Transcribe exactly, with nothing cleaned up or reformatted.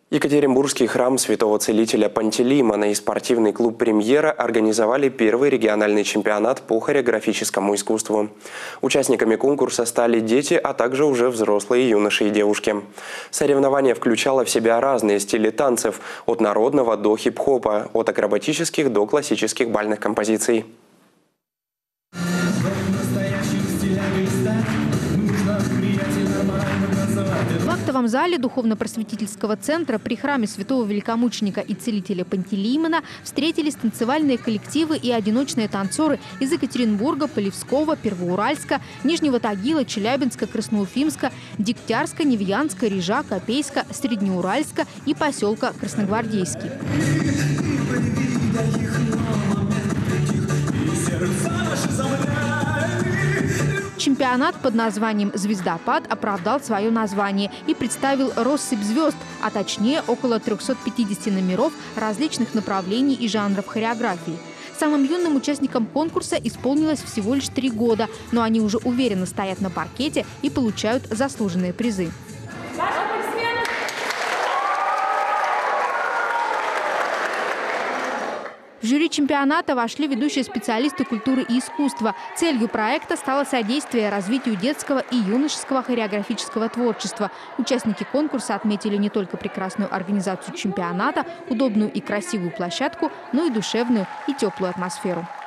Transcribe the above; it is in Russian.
Екатеринбургский храм Святого Целителя Пантелеймона и спортивный клуб «Премьера» организовали первый региональный чемпионат по хореографическому искусству. Участниками конкурса стали дети, а также уже взрослые юноши и девушки. Соревнование включало в себя разные стили танцев – от народного до хип-хопа, от акробатических до классических бальных композиций. В актовом зале духовно-просветительского центра при храме святого великомученика и целителя Пантелеймона встретились танцевальные коллективы и одиночные танцоры из Екатеринбурга, Полевского, Первоуральска, Нижнего Тагила, Челябинска, Красноуфимска, Дегтярска, Невьянска, Рижа, Копейска, Среднеуральска и поселка Красногвардейский. Чемпионат под названием «Звездопад» оправдал свое название и представил россыпь звезд, а точнее около трёхсот пятидесяти номеров различных направлений и жанров хореографии. Самым юным участникам конкурса исполнилось всего лишь три года, но они уже уверенно стоят на паркете и получают заслуженные призы. В жюри чемпионата вошли ведущие специалисты культуры и искусства. Целью проекта стало содействие развитию детского и юношеского хореографического творчества. Участники конкурса отметили не только прекрасную организацию чемпионата, удобную и красивую площадку, но и душевную и теплую атмосферу.